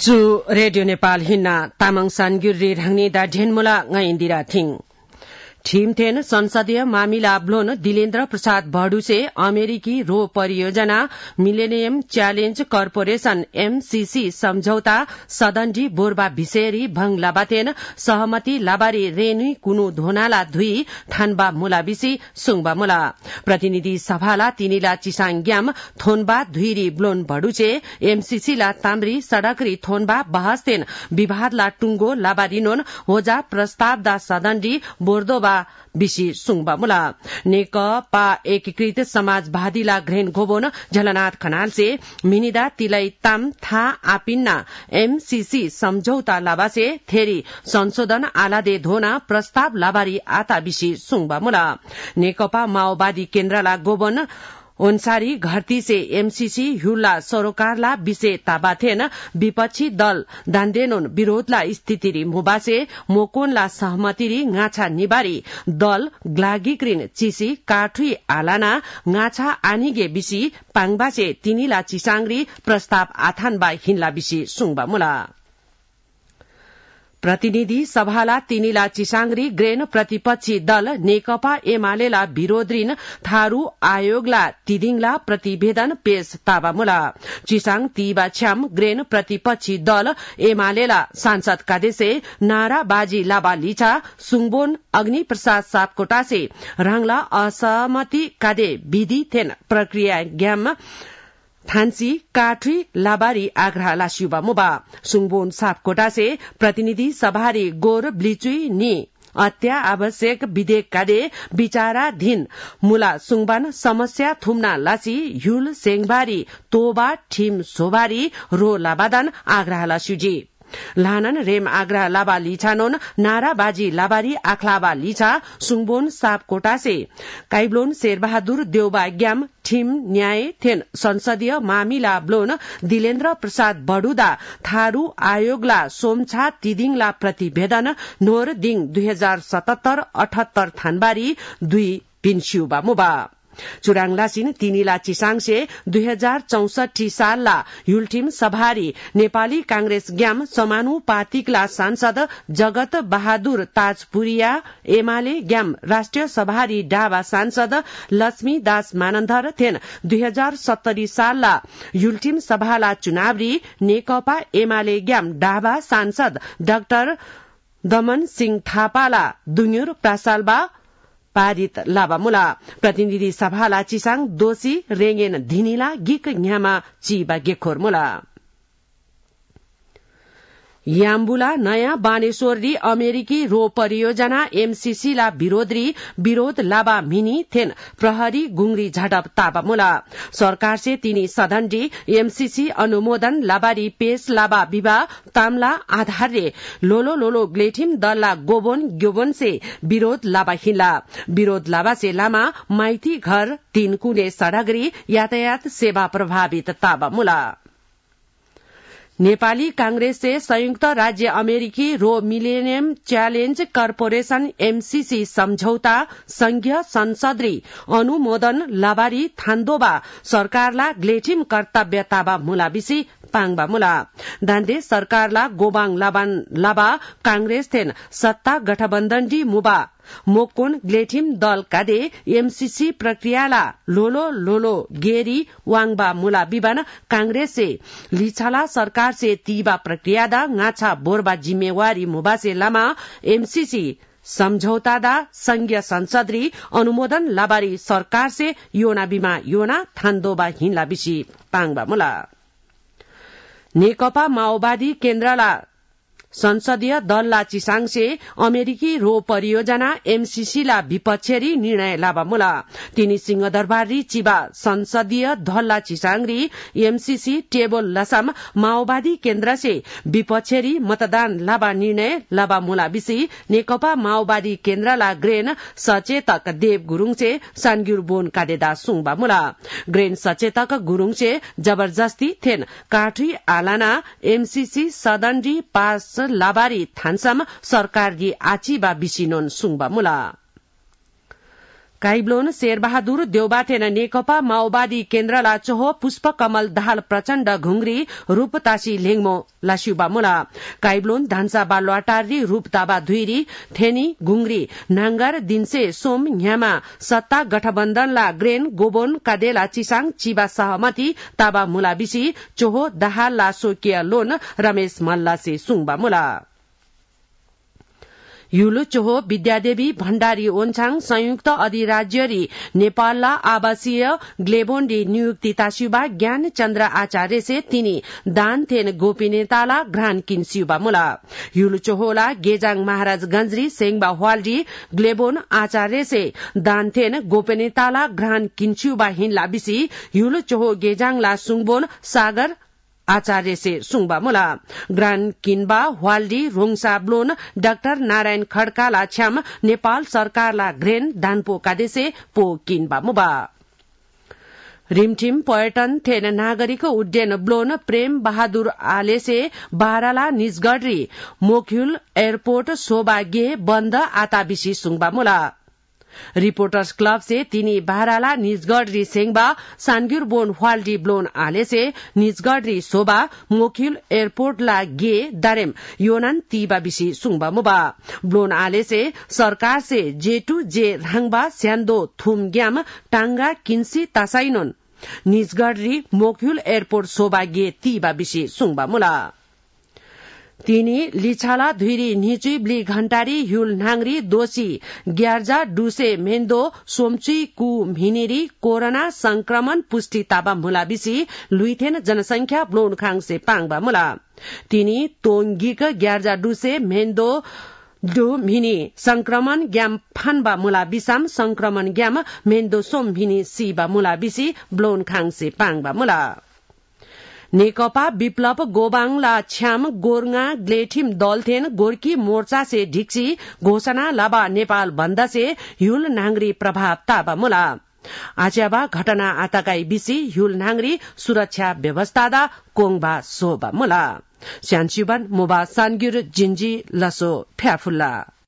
चु रेडियो नेपाल हिन्ना तामाङ सानगुरी ढाङ्नी दा ढेनमुला ngayindira थिङ ठिमथेन संसदीय मामिला ब्लोन दिलेन्द्र प्रसाद भडुसे अमेरिकी रो परियोजना मिलेनियम च्यालेन्ज कर्पोरेशन एमसीसी सम्झौता सदनजी बोर्बा भिसेरी भंग लाबातेन सहमति लाबारी रेनु कुनु धोनाला धुई थानबा मुलाबिसी सुङबा मुला प्रतिनिधि सभाला तिनीला चिसाङग्याम थोनबा धुइरी ब्लोन भडुचे एमसीसी ला ताम्री सड़करी थोनबा बहसतेन विवादला टुंगो लाबारिनोन होजा प्रस्ताव दा सदनजी बोर्दोबा बिसी सुङबा मुला नेकपा एकीकृत समाजवादीला घ्रेन गोबोन झलनाथ खनाल से मिनिदा तिलै ताम था आपिन्ना एमसीसी सम्झौता लाबासे थेरी संशोधन आलादे धोना प्रस्ताव लाबारी आता बिसी सुङबा मुला नेकपा माओवादी केन्द्रला गोबन ओन्सारी घरती से एमसीसी हुल्ला सरोकारला विषय ताबाथेन विपक्षी दल दान्डेनोन विरोधला स्थितिरी मुबासे मोकोनला सहमतिरी गाछा निबारी दल ग्लागिक्रिन चिसी काठुई आलाना गाछा आनिगे बिसी पाङबासे तिनीला चिसाङरी प्रस्ताव आथानबा हिन्ला बिसी सुङबा मुला प्रतिनिधि सभाला तिनीला चिसाङरी ग्रेन प्रतिपक्षी दल नेकपा एमालेला विरोधरिन थारू आयोगला तिदिङला प्रतिवेदन पेश ताबामुला चिसाङ तीबा छ्याम ग्रेन प्रतिपक्षी दल एमालेला सांसद कादेसे नाराबाजी लाबा लिचा सुङबोन अग्नि प्रसाद सापकोटासे राङला असहमति कादे विधि थेन प्रक्रिया ग्याम थान्सी काठी लाबारी आग्रह लासियुबा मुबा सुङबोन सापकोटा से प्रतिनिधि सभारी गोर ब्लिचुई नि अत्या आवश्यक विधेयक कादे विचाराधीन मुला सुङबान समस्या थुम्ना लासी युल सेङबारी तोबा ठिम सोबारी रो लाबादान आग्रह लासियुजी लानन रेम आग्रह लाबा लिछानोन नाराबाजी लाबारी आखलाबा लिछा सुङबोन सापकोटा से काइब्लोन शेरबहादुर देउबा ग्याम ठिम न्याय थेन संसदीय मामिला ब्लोन दिलेन्द्र प्रसाद बडुदा थारू आयोगला सोमछा तिदिङला प्रतिवेदन नोर दिङ 2077-78 थानबारी 2 पिन्स्युबा मुबा चुराङलासिन तिनीला चिसाङसे 2064 सालला युल्टिम सभारी नेपाली कांग्रेस ग्याम समानुपातिकला सांसद जगत बहादुर ताजपुरिया एमाले ग्याम राष्ट्रिय सभारी डाबा सांसद लक्ष्मी दास मानन्धर थेन 2070 सालला युल्टिम सभाला चुनावरी नेकपा एमाले ग्याम डाबा सांसद डाक्टर दमन सिंह थापाला दुन्युर प्रासालबा पारित लाबामुला प्रतिनिधि सभाला चिसाङ दोषी रेंगेन धिनीला गिक न्यामा चिबा गेखोरमुला याम्बुला नयाँ बानेश्वरी अमेरिकी रो परियोजना एमसीसी ला विरोध लाबा मिनी थेन प्रहरी गुंगरी झडप ताबा मुला सरकार से तिनी सदनडी एमसीसी अनुमोदन लाबारी पेश लाबा विवा तामला आधारले लोलो ग्लेठिम दलला गोबन से विरोध लाबा हिला विरोध लाबा से लामा माइती घर 3 कुने सड़करी यातायात सेवा प्रभावित ताबा मुला नेपाली कांग्रेस से संयुक्त राज्य अमेरिकी रो मिलेनियम च्यालेन्ज कर्पोरेशन एमसीसी सम्झौता संघीय संसदरी अनुमोदन लाबारी थान्दोबा सरकारला ग्लेठिम कर्तव्य ताबा मुलाबिसी पाङबा मुला दान्दे सरकारला गोबाङ लाबा कांग्रेस थेन सत्ता गठबन्धन डी मुबा मोकोन ग्लेठिम दल कादे एमसीसी प्रक्रियाला लोलो गेरी वाङबा मुला बिबान कांग्रेस से लिछाला सरकार से तीबा प्रक्रियादा गाछा बोर्बा जिम्मेवारी मुबासे लामा एमसीसी सम्झौतादा संघीय संसदरी अनुमोदन लाबारी सरकार से योना बिमा योना थान्दोबा हिन्ला बिसी पाङबा मुला नेकपा माओवादी केन्द्रला संसदीय दलला चिसाङसे अमेरिकी रो परियोजना एमसीसी ला विपक्षेरी निर्णय लाबा मुला तिनी सिंहदरबारी चिबा संसदीय दलला चिसाङरी एमसीसी टेबल लसम माओवादी केन्द्र से विपक्षेरी मतदान लाबा निर्णय लाबा मुला बिसी नेकपा माओवादी केन्द्रला ग्रेन सचेतक देव गुरुङसे सानग्युर बोन कादेदा सुङबा मुला ग्रेन सचेतक गुरुङसे जबरजस्ती थेन काठी आलाना एमसीसी सदनरी पास लाबारी थान्सम सरकारगी आचिबा बिसिनोन सुङबा मुला काइब्लोन शेरबहादुर देउबाटेन नेकपा माओवादी केन्द्रला चोहो पुष्पकमल दाहाल प्रचण्ड घुंग्री रूपतासी लेङमो लास्युबा मुला काइब्लोन धान्सा बालुवाटारी रूपताबा धुइरी थेनी घुंग्री नांगर दिनसे सोम न्यामा सत्ता गठबन्धनला ग्रेन गोबोन कादेला चिसाङ चिबा सहमति ताबा मुला बिसी चोहो दाहाल ला सोकिया लोन रमेश मल्लासे सुङबा मुला युलु चोहो विद्यादेवी भण्डारी ओन्छाङ संयुक्त अधिराज्यरी नेपालला आवासीय ग्लेबोन्डी नियुक्ति तास्युबा ज्ञान चन्द्र आचार्य से तिनी दान थेन गोपिनेताला घ्रान किन्स्युबा मुला युलु चोहोला गेजाङ महाराजगंजरी सेङबा हवालजी ग्लेबोन आचार्य से दान थेन गोपिनेताला घ्रान किन्स्युबा हिनला बिसी युलु चोहो गेजाङला सुङबोन सागर आचार्य से सुङबा मुला ग्रान किनबा हवाल्डी रोङसा ब्लोन डाक्टर नारायण खड्काला छ्याम नेपाल सरकारला घ्रेन दानपो कादेसे पो किनबा मुबा रिमठिम पर्यटन थेन नागरिक उड्डयन ब्लोन प्रेम बहादुर आलेसे बाराला निजगढरी मोक्युल एयरपोर्ट सोबागे बन्द आताबिसी सुङबा मुला रिपोर्टर्स क्लब से तिनी बाराला निजगढरी सेङबा सानग्युर बोन हवाल्डी ब्लोन आले से निजगढरी सोबा मोक्युल एयरपोर्ट ला गे दारेम योनान तीबा बिसी सुङबा मुबा ब्लोन आले से सरकार से जेटू जे राङबा स्यान्दो थुम ग्याम टांगा किन्सी तासाइनोन निजगढरी मोक्युल एयरपोर्ट सोबा गे तीबा बिसी सुङबा मुला तिनी लिछाला धुइरी निचुई ब्ली घण्टारी ह्युल नाङरी दोषी ग्यार्जा डुसे मेन्दो सोमचुई कु भिनेरी कोरोना संक्रमण पुष्टि ताबा मुला बिसी लुइथेन जनसंख्या ब्लोन खाङसे पाङबा मुला तिनी तोङगिक ग्यार्जा डुसे मेन्दो डु भिनी संक्रमण ग्याम फानबा मुला बिसाम संक्रमण ग्याम मेन्दो सोम भिनी सीबा मुला बिसी ब्लोन खाङसे पाङबा मुला नेकपा विप्लव गोबाङला छ्याम गोर्गा ग्लेठिम दलथेन गोर्की मोर्चा से ढिक्सी घोषणा लाबा नेपाल बन्द से ह्युल नाङरी प्रभाव ताबा मुला आच्याबा घटना आताकाई बिसी ह्युल नाङरी सुरक्षा व्यवस्थादा कोङबा सोबा मुला स्यानसिबन मोबा सानग्युर जिन्जी लसो फ्याफुल्ला